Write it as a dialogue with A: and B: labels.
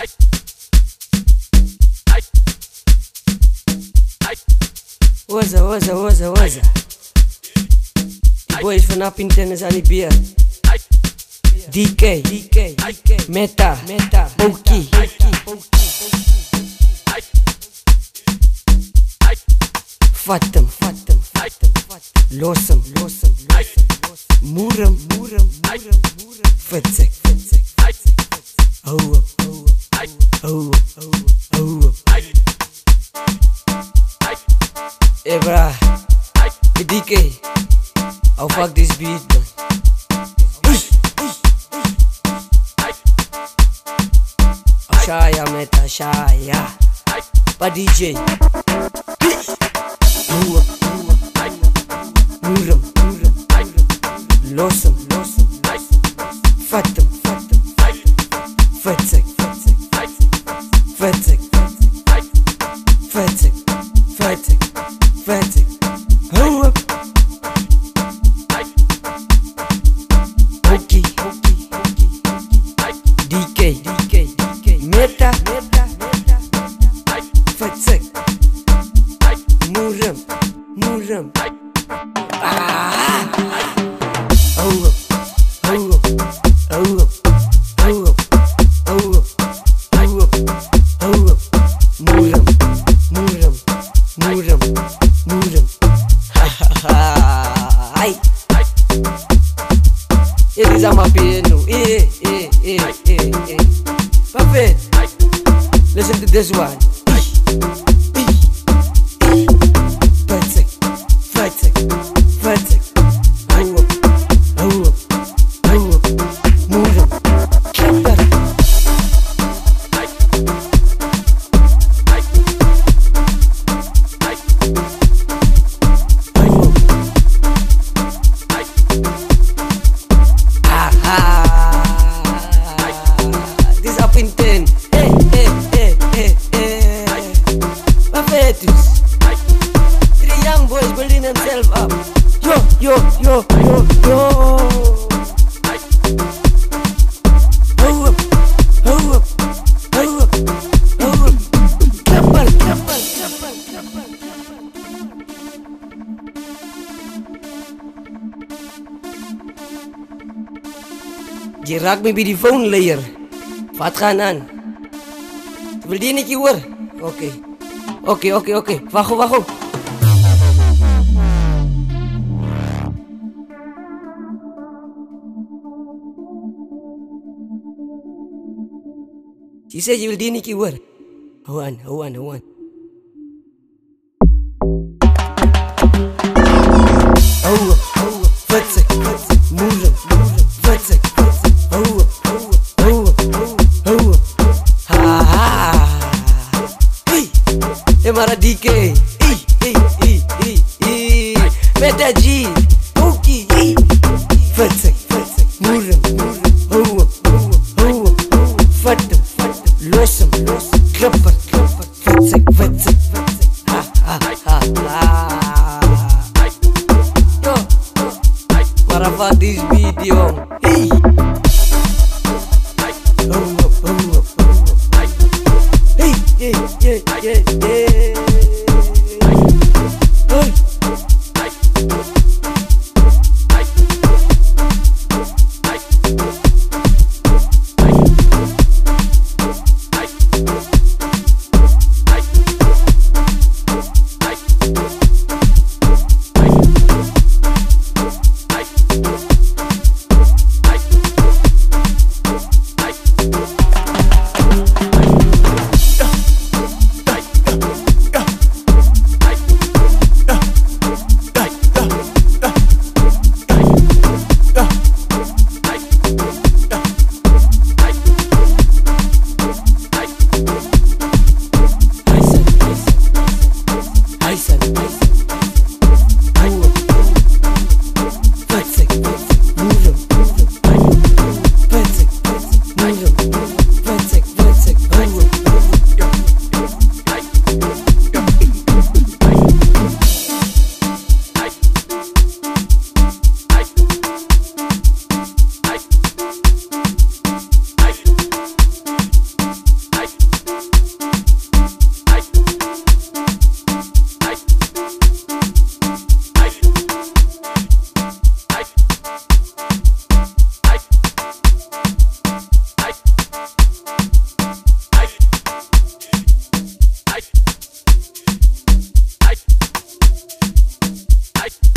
A: Waza. Die boys van Up in Tennis aan die beer. DK, Meta, Boki. Vat hem, los hem, moer hem, fitzek. Hou op. Hey bra, DK, I'll fuck this beat man. Shaya Meta, Shaya, pa DJ. Moer hem, los hem, vat hem, fitzek. Hou op. Boki, DK, Meta, fitzek. Moer hem. Hou op. Moer hem. Ai. It is a my piano. Perfect. Listen to this one. Fitzek. Hou op. Moer hem. This Up in 10. Perfectus. 3 young boys building themselves up. Yo. Hou up. Klappel. Je raakt me bij die phone layer. Wat gaan aan? Wil die niet hoor? Oké. Wacht. She said you will die niet hoor. Hou aan. Hou op. Fitzek. Moer hem. Fitzek. Hou op. Hey mara DK. Meta G. Boki. Fitzek. Moer hem. Hou op. Vat hem. Los hem. Klapper. Fitzek. Yo. Mara fuck this video. Hey. Hou op. Hey.
B: Fight.